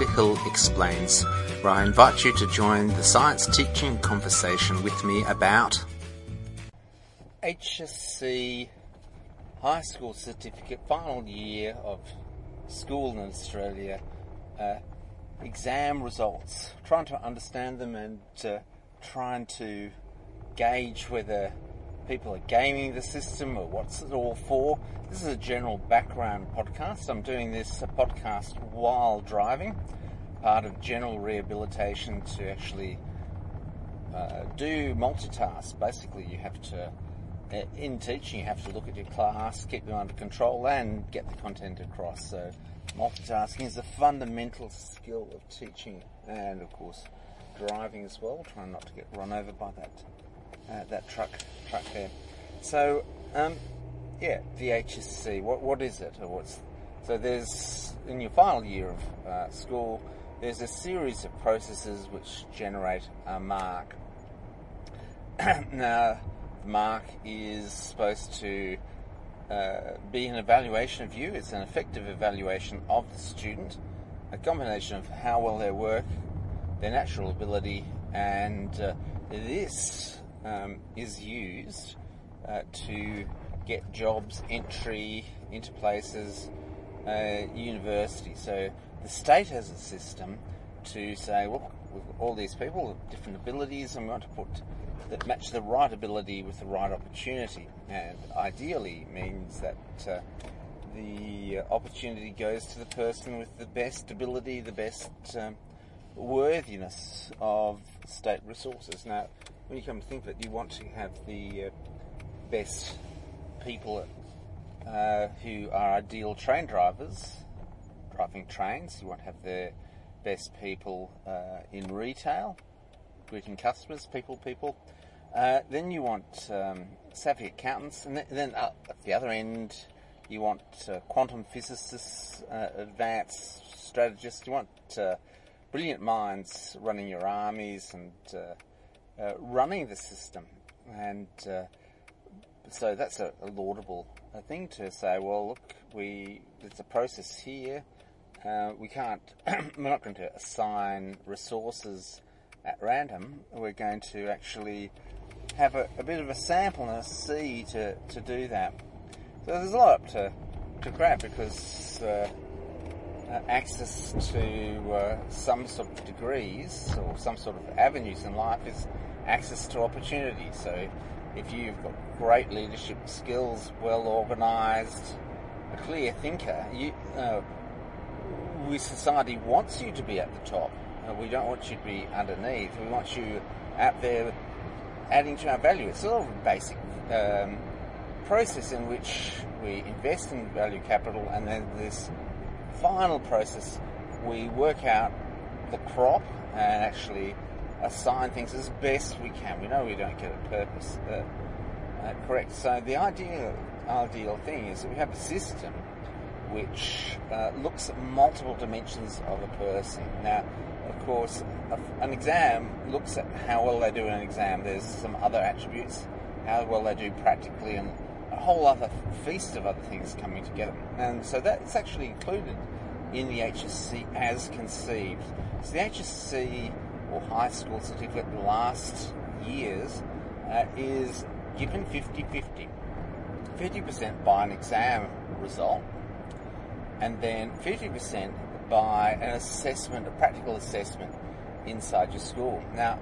Dr. Hill Explains, where I invite you to join the science teaching conversation with me about HSC High School Certificate, final year of school in Australia, exam results, trying to understand them and trying to gauge whether people are gaming the system or what's it all for. This is a general background podcast. I'm doing this podcast while driving, part of general rehabilitation to actually do multitask. Basically, you have to, in teaching, you have to look at your class, keep them under control and get the content across. So multitasking is a fundamental skill of teaching and, of course, driving as well, trying not to get run over by that truck there. So, the HSC, what is it? So there's, in your final year of school, there's a series of processes which generate a mark. Now, the mark is supposed to be an evaluation of you. It's an effective evaluation of the student, a combination of how well they work, their natural ability, and this is used to get jobs, entry into places, university. So the state has a system to say, well, we've got all these people with different abilities, and we want to put that match the right ability with the right opportunity. And ideally means that the opportunity goes to the person with the best ability, the best worthiness of state resources. Now, when you come to think of it, you want to have the best people who are ideal train drivers, driving trains. You want to have the best people in retail, greeting customers, people. Then you want savvy accountants, and then at the other end, you want quantum physicists, advanced strategists. You want brilliant minds running your armies and running the system. And so that's a laudable thing to say, well, look, there's a process here. We can't, we're not going to assign resources at random. We're going to actually have a bit of a sample and a see to do that. So there's a lot to grab, because access to some sort of degrees or some sort of avenues in life is access to opportunity. So if you've got great leadership skills, well organised, a clear thinker, society wants you to be at the top. We don't want you to be underneath. We want you out there adding to our value. It's sort of a basic process in which we invest in value capital, and then this final process, we work out the crop and actually assign things as best we can. We know we don't get a purpose correct. So the ideal thing is that we have a system which looks at multiple dimensions of a person. Now, of course, an exam looks at how well they do in an exam. There's some other attributes, how well they do practically, and a whole other feast of other things coming together. And so that's actually included in the HSC as conceived. So the HSC, or High School Certificate, in the last years is given 50-50. 50% by an exam result, and then 50% by an assessment, a practical assessment inside your school. Now,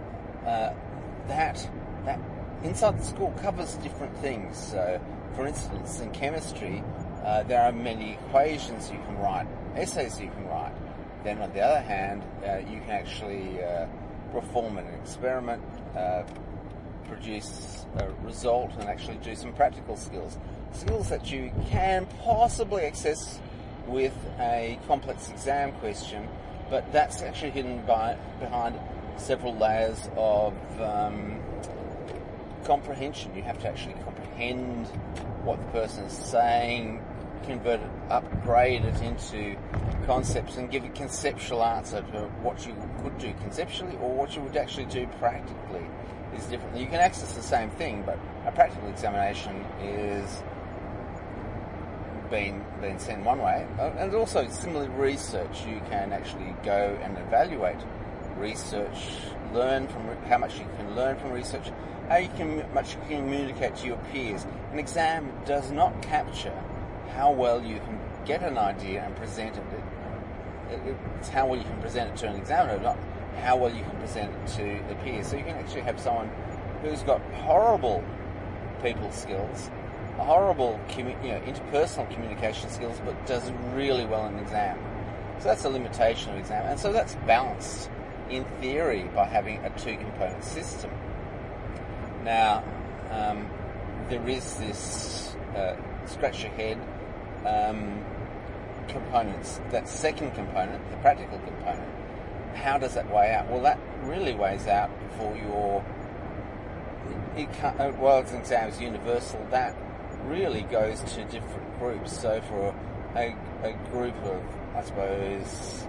that inside the school covers different things. So, for instance, in chemistry, there are many equations you can write, essays you can write. Then, on the other hand, you can actually perform an experiment, produce a result, and actually do some practical skills that you can possibly access with a complex exam question, but that's actually hidden behind several layers of comprehension. You have to actually comprehend what the person is saying, convert it, upgrade it into concepts, and give a conceptual answer to what you could do conceptually or what you would actually do practically is different. You can access the same thing, but a practical examination is been sent one way. And also, similarly, research. You can actually go and evaluate research, learn from how much you can learn from research, how much you can communicate to your peers. An exam does not capture how well you can get an idea and present it. It's how well you can present it to an examiner, not how well you can present it to the peers. So you can actually have someone who's got horrible people skills, horrible interpersonal communication skills, but does really well in an exam. So that's a limitation of exam. And so that's balanced in theory by having a two-component system. Now, there is this scratch your head components. That second component, the practical component, how does that weigh out? Well, that really weighs out for your... While an exam is universal, that really goes to different groups. So for a group of, I suppose,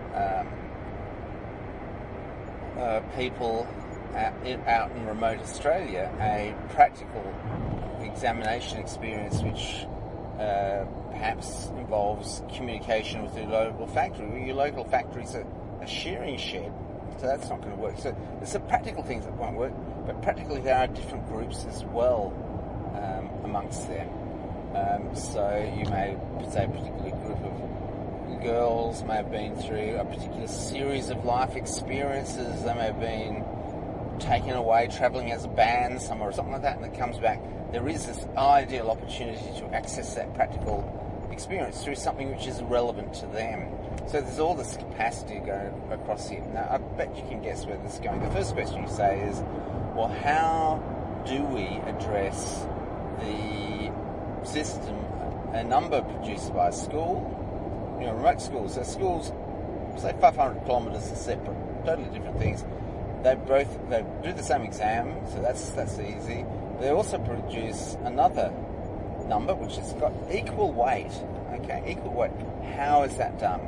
people out in remote Australia, a practical examination experience which perhaps involves communication with your local factory. Your local factory is a shearing shed, so that's not going to work. So there's some practical things that won't work, but practically there are different groups as well amongst them. So you may say a particular group of girls may have been through a particular series of life experiences. They may have been taken away travelling as a band somewhere or something like that, and it comes back. There is this ideal opportunity to access that practical experience through something which is relevant to them. So there's all this capacity going across here. Now, I bet you can guess where this is going. The first question you say is, well, how do we address the system, a number produced by a school, remote schools. So schools, say 500 kilometres are separate, totally different things. They do the same exam, so that's easy. They also produce another number which has got equal weight. Okay, equal weight. How is that done?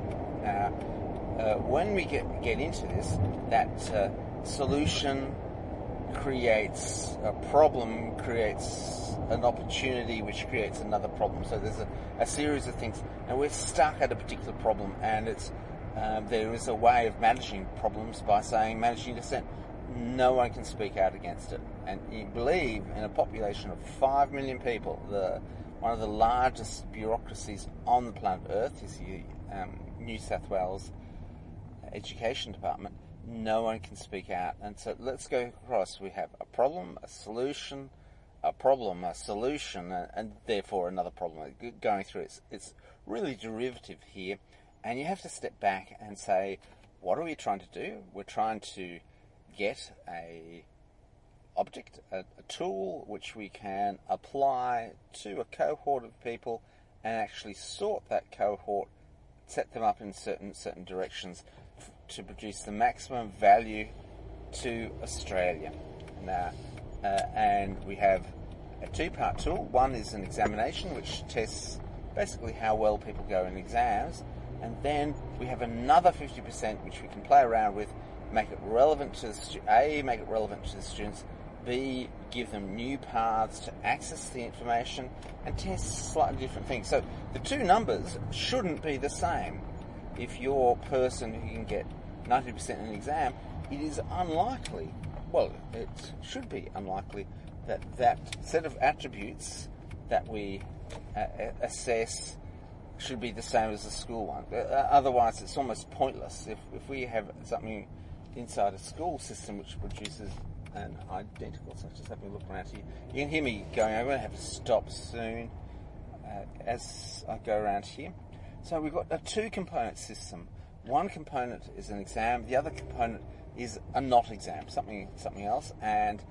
When we get into this, that solution creates a problem, creates an opportunity, which creates another problem. So there's a series of things, and we're stuck at a particular problem, and it's there is a way of managing problems by managing dissent. No one can speak out against it. And you believe in a population of 5 million people, one of the largest bureaucracies on the planet Earth is the New South Wales Education Department. No one can speak out. And so let's go across. We have a problem, a solution, a problem, a solution, and therefore another problem going through. It's really derivative here. And you have to step back and say, what are we trying to do? We're trying to get a object, a tool which we can apply to a cohort of people and actually sort that cohort, set them up in certain directions to produce the maximum value to Australia. Now, and we have a two-part tool. One is an examination which tests basically how well people go in exams, and then we have another 50% which we can play around with, make it relevant to make it relevant to the students, B, give them new paths to access the information, and test slightly different things. So the two numbers shouldn't be the same. If you're a person who can get 90% in an exam, it is unlikely, well, it should be unlikely, that set of attributes that we assess should be the same as the school one. Otherwise, it's almost pointless. If we have something inside a school system which produces an identical, so just having a look around here. You can hear me going, I'm going to have to stop soon as I go around here. So we've got a two-component system. One component is an exam, the other component is a not exam, something else, and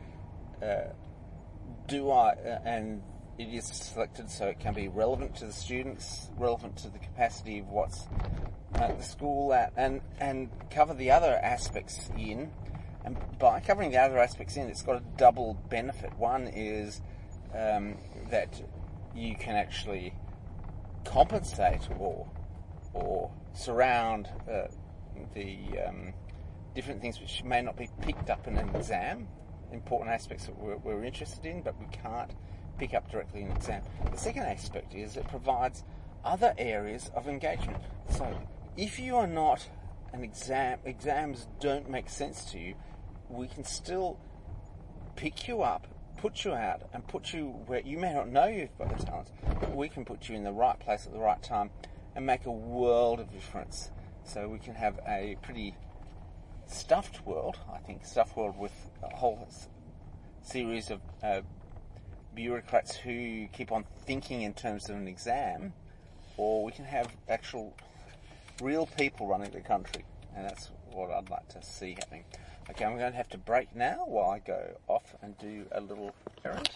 and it is selected so it can be relevant to the students, relevant to the capacity of what's at the school at, and cover the other aspects in. And by covering the other aspects in, it's got a double benefit. One is that you can actually compensate or surround the different things which may not be picked up in an exam, important aspects that we're interested in, but we can't pick up directly in an exam. The second aspect is it provides other areas of engagement. So if you are not an exams don't make sense to you, we can still pick you up, put you out, and put you where you may not know you've got the talent, but we can put you in the right place at the right time and make a world of difference. So we can have a pretty stuffed world, I think, stuffed world with a whole series of bureaucrats who keep on thinking in terms of an exam, or we can have actual real people running the country, and that's what I'd like to see happening. Okay, I'm going to have to break now while I go off and do a little errand.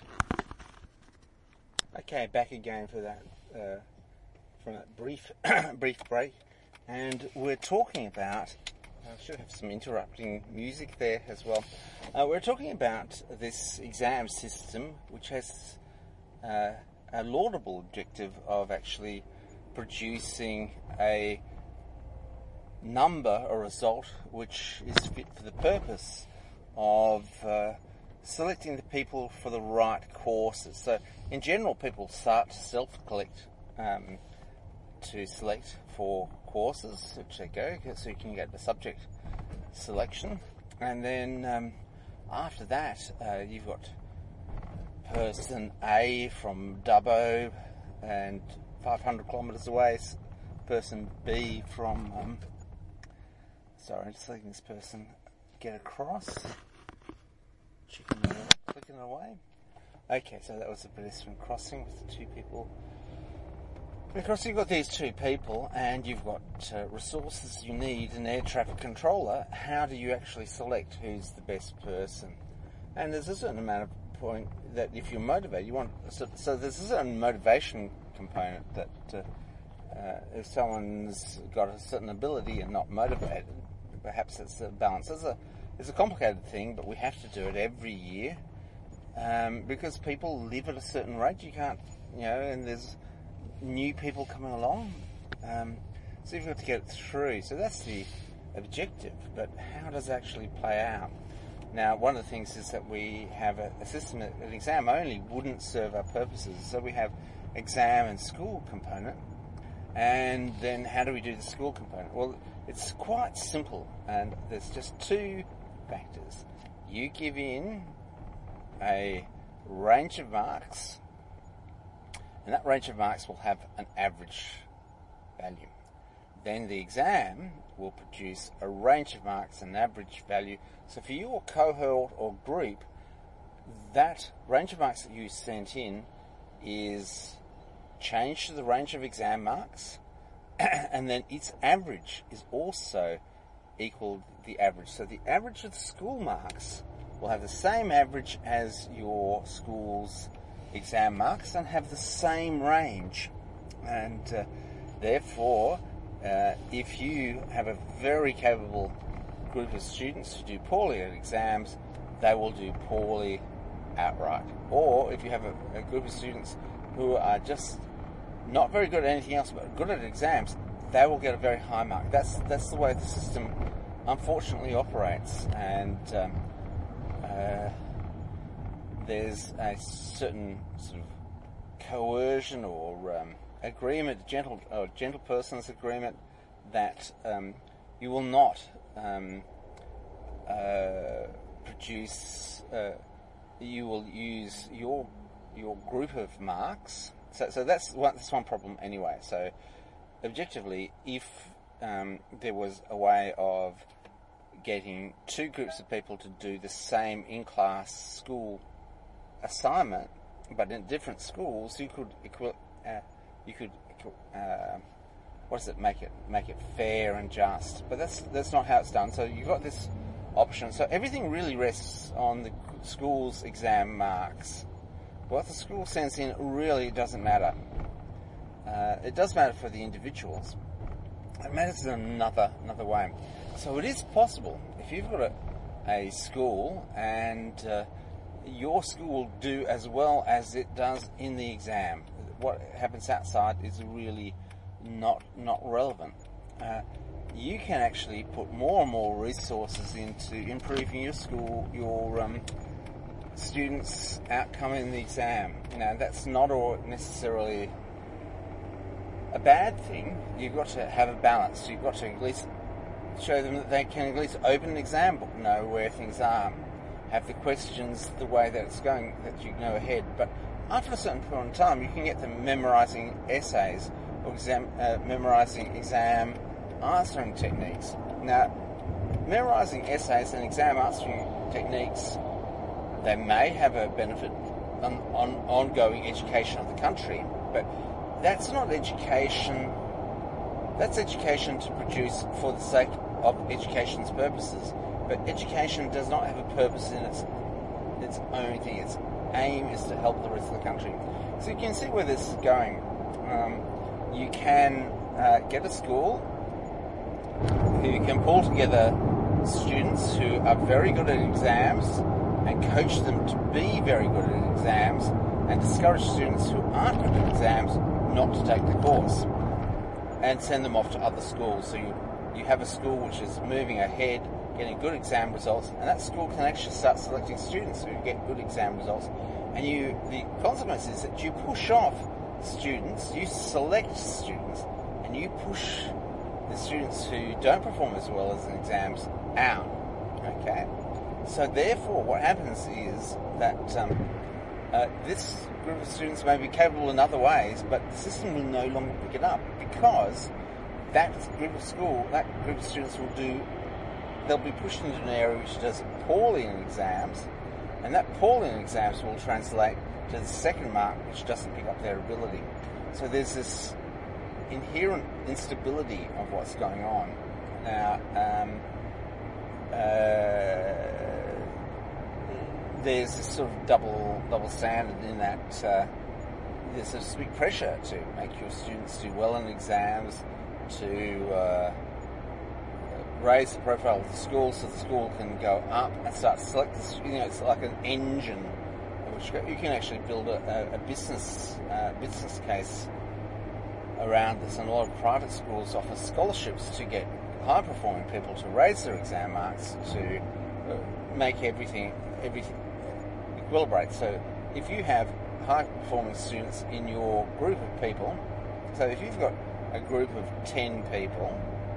Okay, back again for that from that brief break, and we're talking about. I should have some interrupting music there as well. We're talking about this exam system, which has a laudable objective of actually producing a number or result which is fit for the purpose of selecting the people for the right courses. So in general, people start to self-collect to select for courses which they go, so you can get the subject selection, and then after that you've got person A from Dubbo and 500 kilometres away, person B from sorry, I'm just letting this person get across, clicking away. Okay, so that was a pedestrian crossing with the two people. Because you've got these two people and you've got resources you need, an air traffic controller, how do you actually select who's the best person? And there's a certain amount of point that if you're motivated, you want... So there's a certain motivation component that if someone's got a certain ability and not motivated, perhaps it's a balance. It's a complicated thing, but we have to do it every year because people live at a certain rate. You can't, and there's new people coming along, so you've got to get it through. So that's the objective, but how does it actually play out? Now, one of the things is that we have a system that an exam only wouldn't serve our purposes. So we have exam and school component, and then how do we do the school component? Well, it's quite simple, and there's just two factors. You give in a range of marks, and that range of marks will have an average value. Then the exam will produce a range of marks and average value. So for your cohort or group, that range of marks that you sent in is changed to the range of exam marks, and then its average is also equal to the average. So the average of the school marks will have the same average as your school's exam marks and have the same range, and therefore if you have a very capable group of students who do poorly at exams, they will do poorly outright. Or if you have a group of students who are just not very good at anything else but good at exams, they will get a very high mark. That's the way the system unfortunately operates, and there's a certain sort of coercion or agreement, gentle person's agreement, that you will not produce. You will use your group of marks. So that's one problem anyway. So objectively, if there was a way of getting two groups of people to do the same in-class school assignment, but in different schools, you could make it fair and just. But that's not how it's done. So you've got this option. So everything really rests on the school's exam marks. What the school sends in really doesn't matter. It does matter for the individuals. It matters in another way. So it is possible, if you've got a school and your school will do as well as it does in the exam. What happens outside is really not relevant. You can actually put more and more resources into improving your school, your students' outcome in the exam. That's not necessarily a bad thing. You've got to have a balance. You've got to at least show them that they can at least open an exam book, know where things are, have the questions the way that it's going, that you know ahead. But after a certain point in time, you can get them memorising essays or memorising exam answering techniques. Now, memorising essays and exam answering techniques, they may have a benefit on ongoing education of the country, but that's not education. That's education to produce for the sake of education's purposes. But education does not have a purpose in its own thing. Its aim is to help the rest of the country. So you can see where this is going. You can get a school who can pull together students who are very good at exams and coach them to be very good at exams, and discourage students who aren't good at exams not to take the course, and send them off to other schools. So you have a school which is moving ahead, getting good exam results, and that school can actually start selecting students who get good exam results. And the consequence is that you push off students, you select students, and you push the students who don't perform as well as in exams out. Okay? So therefore, what happens is that this group of students may be capable in other ways, but the system will no longer pick it up, because that group of students they'll be pushed into an area which does poorly in exams, and that poorly in exams will translate to the second mark, which doesn't pick up their ability. So there's this inherent instability of what's going on. Now, there's this sort of double standard in that there's this big pressure to make your students do well in exams, to raise the profile of the school so the school can go up and start to select it's like an engine which you can actually build a business case around this. And a lot of private schools offer scholarships to get high performing people to raise their exam marks, to make everything equilibrate. So if you have high performing students in your group of people, so if you've got a group of 10 people,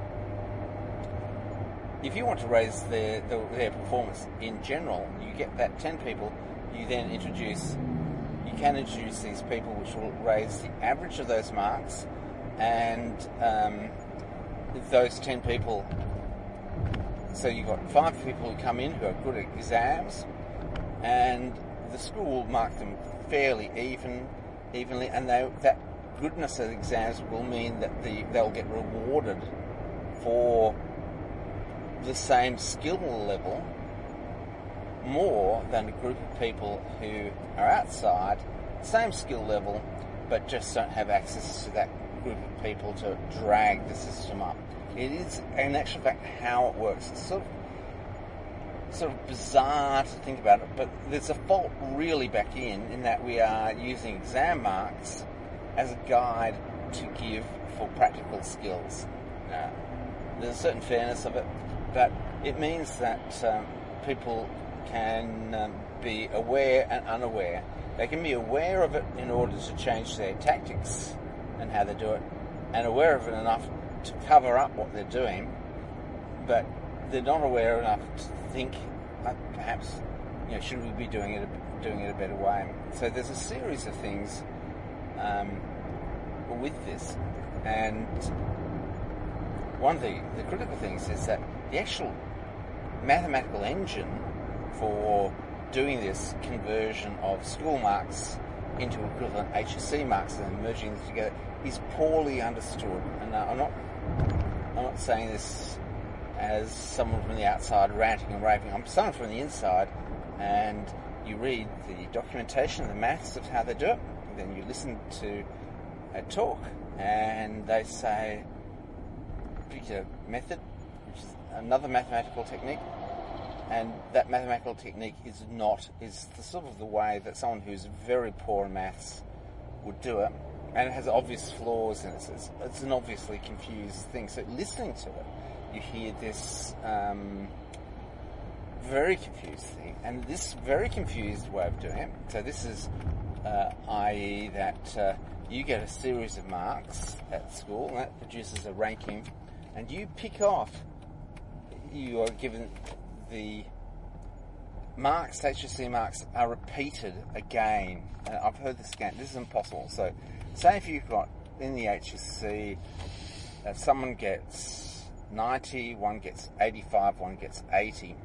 if you want to raise their performance in general, you get that 10 people, you can introduce these people which will raise the average of those marks, and those 10 people, so you've got 5 people who come in who are good at exams, and the school will mark them fairly evenly, and that goodness at exams will mean that they'll get rewarded for the same skill level more than a group of people who are outside, same skill level, but just don't have access to that group of people to drag the system up. It is, in actual fact, how it works. It's sort of bizarre to think about it, but there's a fault really back in that we are using exam marks as a guide to give for practical skills. There's a certain fairness of it, but it means that people can be aware and unaware. They can be aware of it in order to change their tactics and how they do it, and aware of it enough to cover up what they're doing, but they're not aware enough to think, perhaps, should we be doing it a better way? So there's a series of things with this, and one of the critical things is that the actual mathematical engine for doing this conversion of school marks into equivalent HSC marks and merging them together is poorly understood. And I'm not saying this as someone from the outside ranting and raving. I'm someone from the inside, and you read the documentation, the maths of how they do it, and then you listen to a talk, and they say pick a method, which is another mathematical technique, and that mathematical technique is the sort of the way that someone who's very poor in maths would do it, and it has obvious flaws in it. It's an obviously confused thing. So listening to it, you hear this very confused thing, and this very confused way of doing it. So this is, i.e. that you get a series of marks at school, and that produces a ranking, and you pick off, you are given the marks, HSC marks, are repeated again. I've heard this again. This is impossible. So, say if you've got in the HSC, someone gets 90, one gets 85, one gets 80.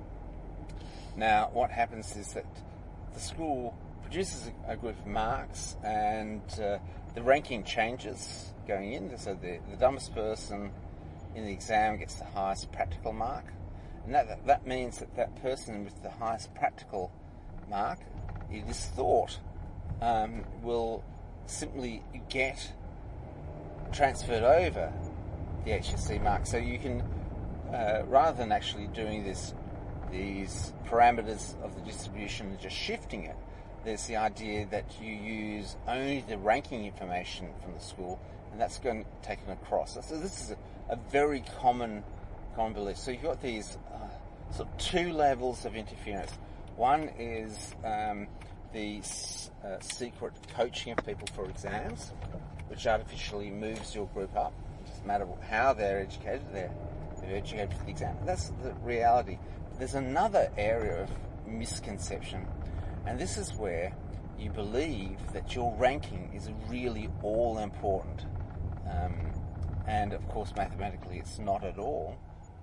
Now, what happens is that the school produces a group of marks, and the ranking changes going in. So the dumbest person in the exam gets the highest practical mark. And that means that person with the highest practical mark, it is thought, will simply get transferred over the HSC mark. So you can, rather than actually doing these parameters of the distribution and just shifting it, there's the idea that you use only the ranking information from the school, and that's going to take it across. So this is a very common belief. So you've got these sort of two levels of interference. One is the secret coaching of people for exams, which artificially moves your group up. It doesn't matter how they're educated, they're educated for the exam. That's the reality. But there's another area of misconception, and this is where you believe that your ranking is really all important. And of course, mathematically, it's not at all.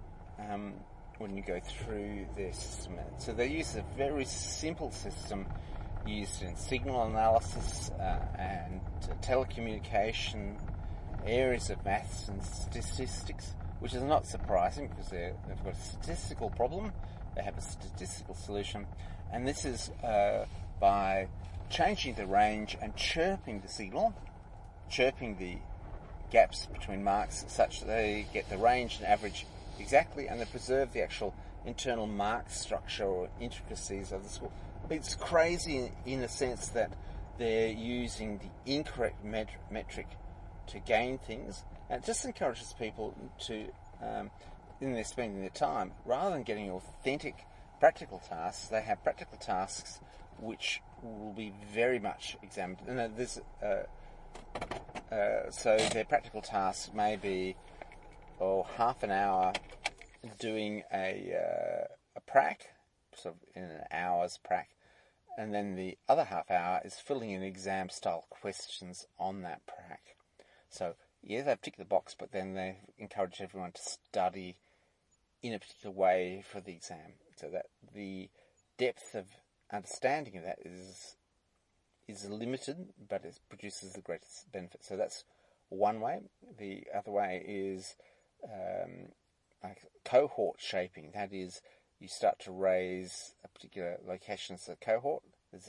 When you go through their system. So they use a very simple system used in signal analysis and telecommunication, areas of maths and statistics, which is not surprising because they've got a statistical problem, they have a statistical solution, and this is by changing the range and chirping the signal, chirping the gaps between marks such that they get the range and average exactly, and they preserve the actual internal mark structure or intricacies of the school. It's crazy in a sense that they're using the incorrect metric to gain things, and it just encourages people to, in their spending their time, rather than getting authentic practical tasks, they have practical tasks which will be very much examined. And so their practical tasks may be half an hour doing a prac, sort of in an hour's prac, and then the other half hour is filling in exam style questions on that prac. So yeah, they've ticked the box, but then they encourage everyone to study in a particular way for the exam, so that the depth of understanding of that is limited, but it produces the greatest benefit. So that's one way. The other way is like cohort shaping. That is, you start to raise a particular location as a cohort. There's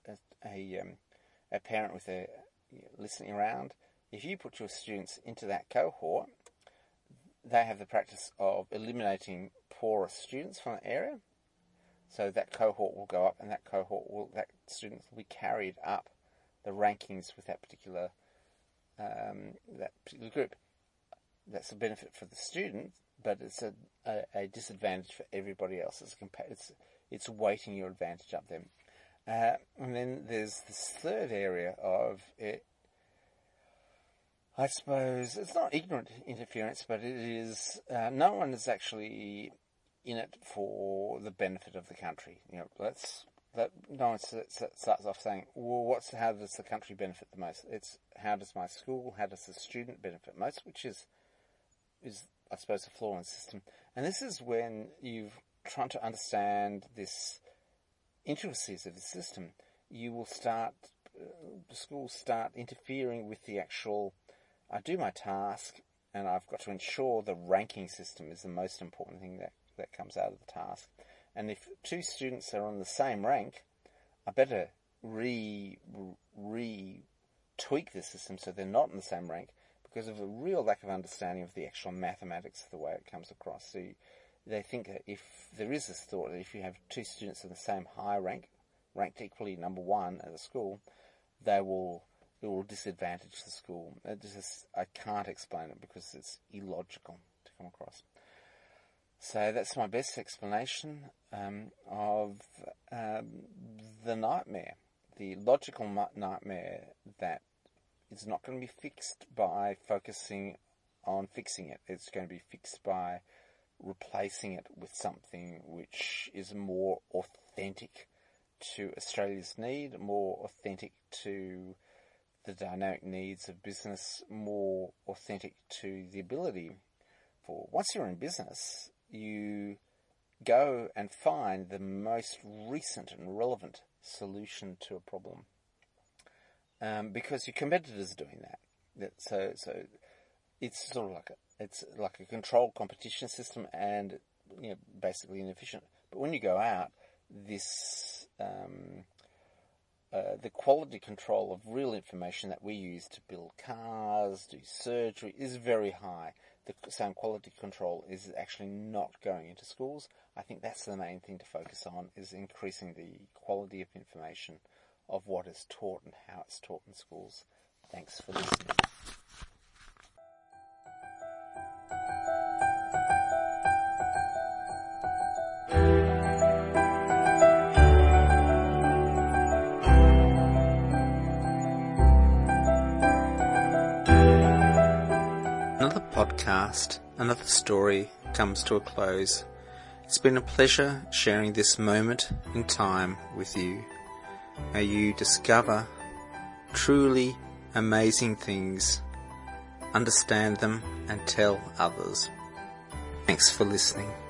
a parent with a listening around. If you put your students into that cohort, they have the practice of eliminating poorer students from the area. So that cohort will go up, and that students will be carried up the rankings with that particular group. That's a benefit for the student, but it's a disadvantage for everybody else. It's weighting your advantage up them. And then there's this third area of it. I suppose it's not ignorant interference, but it is. No one is actually in it for the benefit of the country. No one starts off saying, "Well, how does the country benefit the most?" It's how does my school, how does the student benefit most, which is I suppose a flaw in the system. And this is when you've trying to understand this intricacies of the system. You will the schools start interfering with the actual. I do my task, and I've got to ensure the ranking system is the most important thing that comes out of the task. And if two students are on the same rank, I better re-tweak the system so they're not in the same rank, because of a real lack of understanding of the actual mathematics of the way it comes across. So they think that if there is this thought that if you have two students in the same high rank, ranked equally number one at a school, it will disadvantage the school. I can't explain it because it's illogical to come across. So that's my best explanation of the nightmare, the logical nightmare that it's not going to be fixed by focusing on fixing it. It's going to be fixed by replacing it with something which is more authentic to Australia's need, more authentic to the dynamic needs of business, more authentic to the ability for, once you're in business, you go and find the most recent and relevant solution to a problem. Because your competitors are doing that. So it's sort of like a controlled competition system, and basically inefficient. But when you go out, this the quality control of real information that we use to build cars, do surgery, is very high. The same quality control is actually not going into schools. I think that's the main thing to focus on, is increasing the quality of information of what is taught and how it's taught in schools. Thanks for listening. Another podcast, another story comes to a close. It's been a pleasure sharing this moment in time with you. May you discover truly amazing things, understand them, and tell others. Thanks for listening.